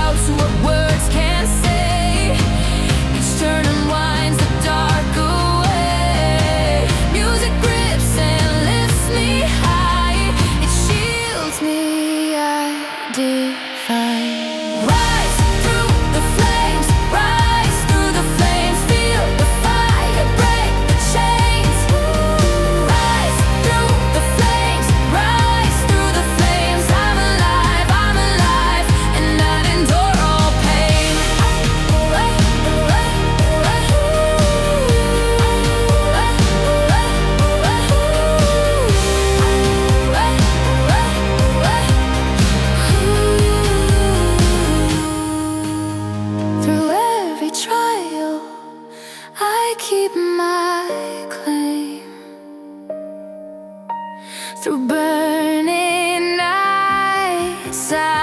doubts, what words can't say. Each turn unwinds the dark away. Music grips and lifts me high. It shields me, I defy. Rise through the flames, rise through the flames. Feel the fire, break the chains. Rise through the flames, rise through the flames. I'm alive, and not endure all pain. Through every trial, I keep my claim. Through burning nights, I